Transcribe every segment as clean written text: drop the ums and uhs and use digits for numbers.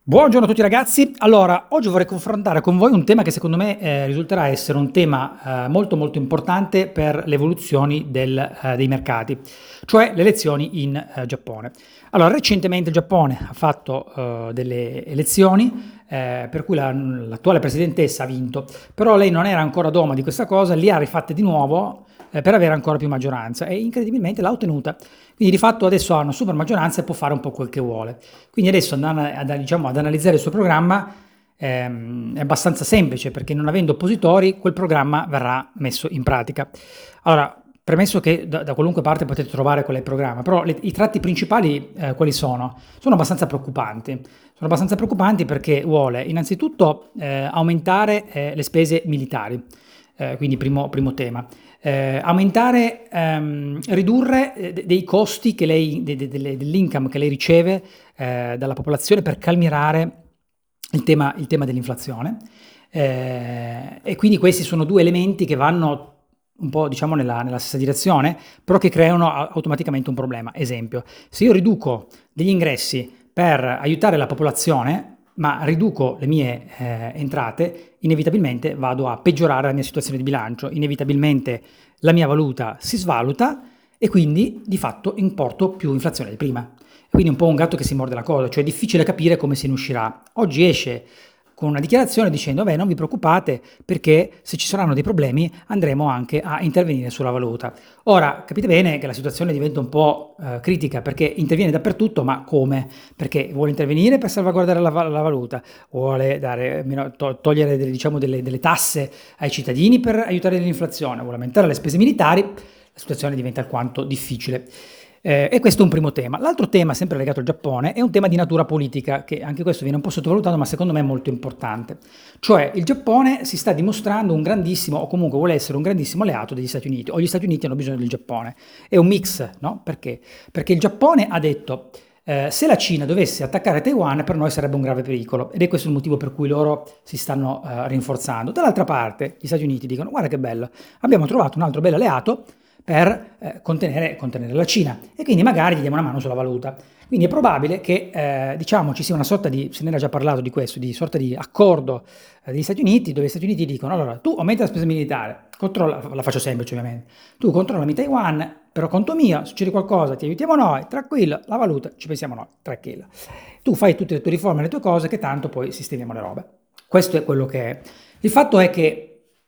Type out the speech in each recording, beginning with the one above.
Buongiorno a tutti ragazzi, allora oggi vorrei confrontare con voi un tema che secondo me risulterà essere un tema molto molto importante per le evoluzioni dei mercati, cioè le elezioni in Giappone. Allora recentemente il Giappone ha fatto delle elezioni per cui l'attuale presidentessa ha vinto, però lei non era ancora doma di questa cosa, li ha rifatte di nuovo per avere ancora più maggioranza e incredibilmente l'ha ottenuta. Quindi di fatto adesso ha una super maggioranza e può fare un po' quel che vuole. Quindi adesso diciamo, ad analizzare il suo programma è abbastanza semplice perché non avendo oppositori quel programma verrà messo in pratica. Allora, premesso che da qualunque parte potete trovare qual è il programma, però i tratti principali quali sono? Sono abbastanza preoccupanti. Sono abbastanza preoccupanti perché vuole innanzitutto aumentare le spese militari, quindi primo tema. Ridurre dei costi che dell'income che lei riceve dalla popolazione per calmierare il tema dell'inflazione. E quindi questi sono due elementi che vanno un po' diciamo nella stessa direzione, però che creano automaticamente un problema. Esempio, se io riduco degli ingressi per aiutare la popolazione, ma riduco le mie entrate, inevitabilmente vado a peggiorare la mia situazione di bilancio, inevitabilmente la mia valuta si svaluta e quindi di fatto importo più inflazione di prima. Quindi è un po' un gatto che si morde la coda, cioè è difficile capire come se ne uscirà. Oggi esce con una dichiarazione dicendo non vi preoccupate perché se ci saranno dei problemi andremo anche a intervenire sulla valuta. Ora capite bene che la situazione diventa un po' critica perché interviene dappertutto, ma come? Perché vuole intervenire per salvaguardare la valuta, vuole togliere delle tasse ai cittadini per aiutare l'inflazione, vuole aumentare le spese militari, la situazione diventa alquanto difficile. E questo è un primo tema. L'altro tema, sempre legato al Giappone, è un tema di natura politica, che anche questo viene un po' sottovalutato, ma secondo me è molto importante. Cioè, il Giappone si sta dimostrando un grandissimo, o comunque vuole essere un grandissimo alleato degli Stati Uniti, o gli Stati Uniti hanno bisogno del Giappone. È un mix, no? Perché? Perché il Giappone ha detto, se la Cina dovesse attaccare Taiwan, per noi sarebbe un grave pericolo, ed è questo il motivo per cui loro si stanno rinforzando. Dall'altra parte, gli Stati Uniti dicono, guarda che bello, abbiamo trovato un altro bel alleato, per contenere la Cina e quindi magari gli diamo una mano sulla valuta. Quindi è probabile che diciamo ci sia una sorta di, se ne era già parlato di questo, di sorta di accordo degli Stati Uniti dove gli Stati Uniti dicono allora tu aumenta la spesa militare, la faccio semplice ovviamente, tu controllami Taiwan, però conto mio, succede qualcosa ti aiutiamo noi, tranquillo, la valuta ci pensiamo noi, tranquillo. Tu fai tutte le tue riforme, le tue cose che tanto poi sistemiamo le robe. Questo è quello che è. Il fatto è che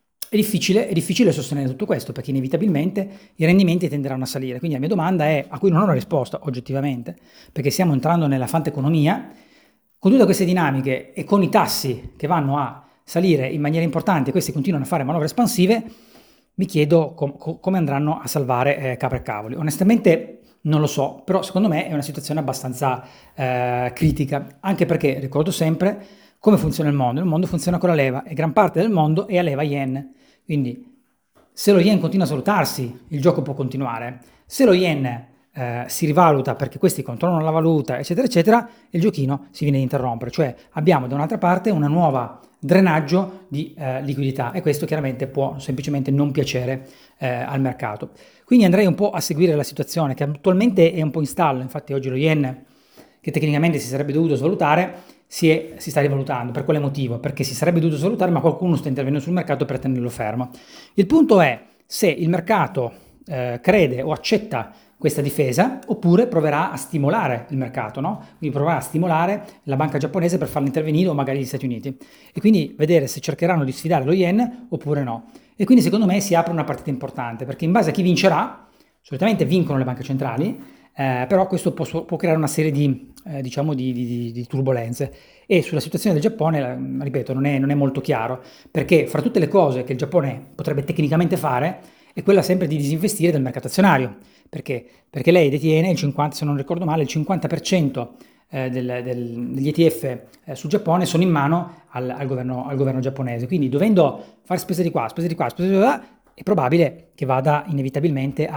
è difficile sostenere tutto questo perché inevitabilmente i rendimenti tenderanno a salire. Quindi la mia domanda è, a cui non ho una risposta oggettivamente, perché stiamo entrando nella fanteconomia, con tutte queste dinamiche e con i tassi che vanno a salire in maniera importante e questi continuano a fare manovre espansive, mi chiedo come andranno a salvare capre e cavoli. Onestamente non lo so, però secondo me è una situazione abbastanza critica, anche perché ricordo sempre come funziona il mondo. Il mondo funziona con la leva e gran parte del mondo è a leva yen. Quindi se lo yen continua a salutarsi, il gioco può continuare. Se lo yen si rivaluta perché questi controllano la valuta, eccetera, eccetera, il giochino si viene ad interrompere. Cioè abbiamo da un'altra parte una nuova drenaggio di liquidità e questo chiaramente può semplicemente non piacere al mercato. Quindi andrei un po' a seguire la situazione che attualmente è un po' in stallo. Infatti oggi lo yen, che tecnicamente si sarebbe dovuto svalutare, si sta rivalutando. Per quale motivo? Perché si sarebbe dovuto svalutare, ma qualcuno sta intervenendo sul mercato per tenerlo fermo. Il punto è se il mercato crede o accetta questa difesa oppure proverà a stimolare il mercato, no? Quindi proverà a stimolare la banca giapponese per farla intervenire o magari gli Stati Uniti e quindi vedere se cercheranno di sfidare lo yen oppure no. E quindi secondo me si apre una partita importante perché in base a chi vincerà, solitamente vincono le banche centrali, però questo può creare una serie di turbolenze e sulla situazione del Giappone, ripeto, non è molto chiaro perché fra tutte le cose che il Giappone potrebbe tecnicamente fare è quella sempre di disinvestire dal mercato azionario. Perché? Perché lei detiene il 50, se non ricordo male, il 50% degli ETF sul Giappone sono in mano al governo giapponese. Quindi dovendo fare spese di qua, spese di qua, spese di là, è probabile che vada inevitabilmente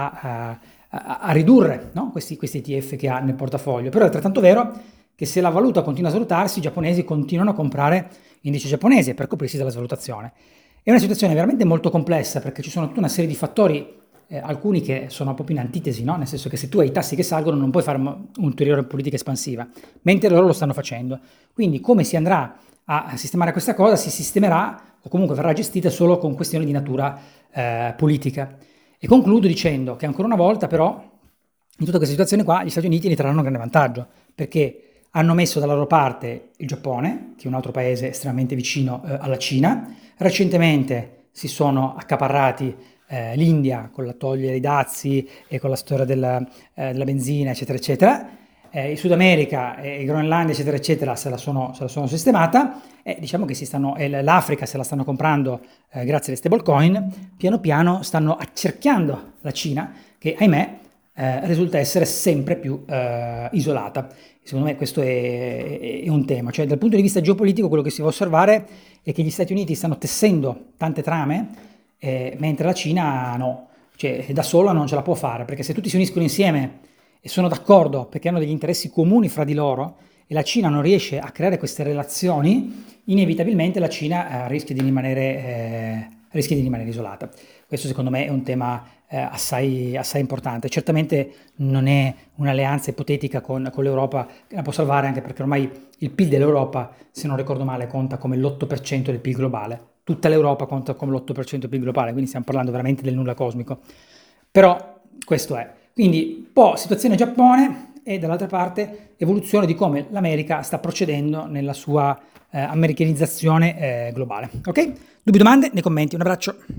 a ridurre, no? questi ETF che ha nel portafoglio. Però è altrettanto vero che se la valuta continua a svalutarsi, i giapponesi continuano a comprare indici giapponesi per coprirsi dalla svalutazione. È una situazione veramente molto complessa perché ci sono tutta una serie di fattori alcuni che sono proprio in antitesi, no? Nel senso che se tu hai i tassi che salgono non puoi fare un'ulteriore politica espansiva, mentre loro lo stanno facendo. Quindi come si andrà a sistemare questa cosa? Si sistemerà o comunque verrà gestita solo con questioni di natura politica. E concludo dicendo che ancora una volta però in tutta questa situazione qua gli Stati Uniti ne trarranno un grande vantaggio, perché hanno messo dalla loro parte il Giappone, che è un altro paese estremamente vicino alla Cina. Recentemente si sono accaparrati l'India con la togliere i dazi e con la storia della benzina, eccetera, eccetera. Il Sud America e Groenlandia, eccetera, eccetera, se la sono sistemata. Diciamo che l'Africa se la stanno comprando grazie alle stablecoin. Piano piano stanno accerchiando la Cina, che ahimè risulta essere sempre più isolata. Secondo me questo è un tema, cioè dal punto di vista geopolitico quello che si va a osservare è che gli Stati Uniti stanno tessendo tante trame, mentre la Cina no, cioè da sola non ce la può fare, perché se tutti si uniscono insieme e sono d'accordo perché hanno degli interessi comuni fra di loro e la Cina non riesce a creare queste relazioni, inevitabilmente la Cina rischia di rimanere isolata. Questo secondo me è un tema assai importante. Certamente non è un'alleanza ipotetica con l'Europa che la può salvare, anche perché ormai il PIL dell'Europa, se non ricordo male, conta come l'8% del PIL globale. Tutta l'Europa conta come l'8% del PIL globale, quindi stiamo parlando veramente del nulla cosmico. Però questo è. Quindi un po' situazione Giappone e dall'altra parte evoluzione di come l'America sta procedendo nella sua americanizzazione globale. Ok? Dubbi, domande nei commenti. Un abbraccio.